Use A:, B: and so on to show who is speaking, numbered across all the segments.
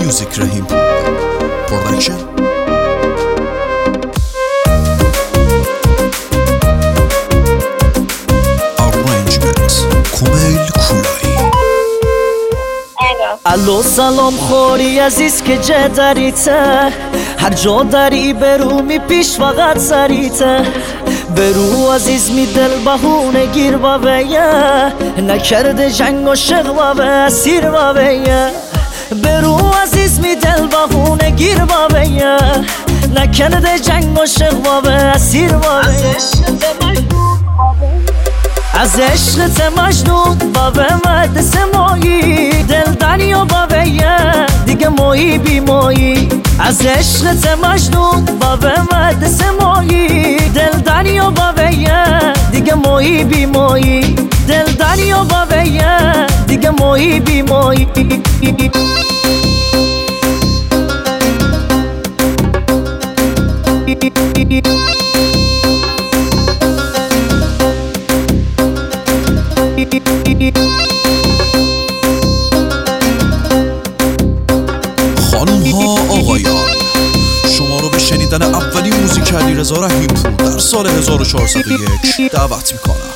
A: Music Rahim Production. Arrangement Kumail Kulai.
B: الو سلام خوری عزیز که جه دریته، هر جا داری برو می پیش فقط سریته. برو عزیز می دل بهونه گیر با ویه، نکرده جنگ و شق با به اسیر با ویه. برو عزیز می دل بهونه گیر با ویه، نکرده جنگ و شق با به اسیر با ویه. از عشقت مجنون با به مدرسه مایی، دل دنیا با ویه دیگه مایی بی مایی. از عشقت مجنون با به مدرسه مایی، دل دنیا با ویه دیگه مایی بی مایی. دل دنیا با ویه دیگه مایی بی مایی.
A: خانم ها آقایان، شما رو به شنیدن اولین موزیک علیرضا رحیم‌پور در سال 1401 دعوت میکنم.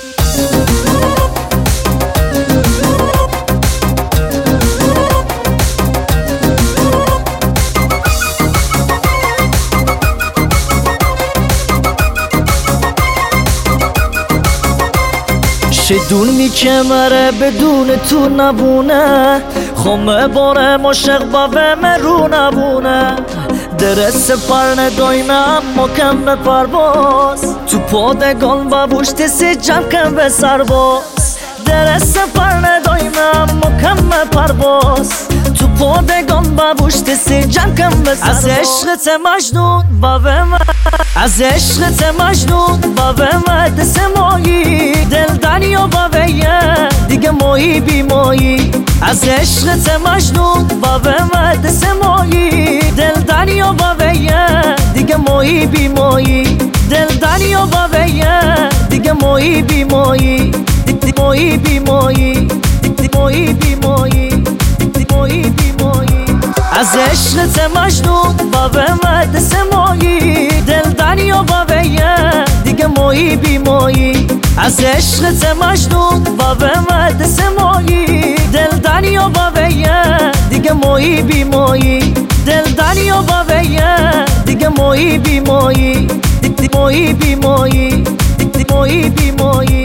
B: شدون کمره بدون تو نبونه، خمه باره مشق با رو نبونه. درست پر نداینه اما کم به پرواز، تو پادگان با بوشت سی جمع کم به سرباز. درست پر نداینه اما کم به پرواز، تو پادگان با بوشت سی جمع کم به سرباز. از عشقت مجنون با من، از عشقت مجنون با مدرسه مایی، دل دنیا با ویه دیگه مایی بی مایی. از عشقت مجنون با مدرسه مایی، دل دنیا با ویه دیگه مایی بی مایی. دل دنیا با ویه دیگه مایی بی مایی. مایی بی مایی، مایی بی مایی، مایی بی مایی. از عشقت مجنون با مدرسه مایی، دل دنیا با ویه دیگه مایی بی مایی. از عشقت مجنون با مدرسه مایی، دل دنیا با ویه دیگه مایی بی مایی. دل دنیا با ویه دیگه مایی بی مایی. مایی بی مایی، مایی بی مایی.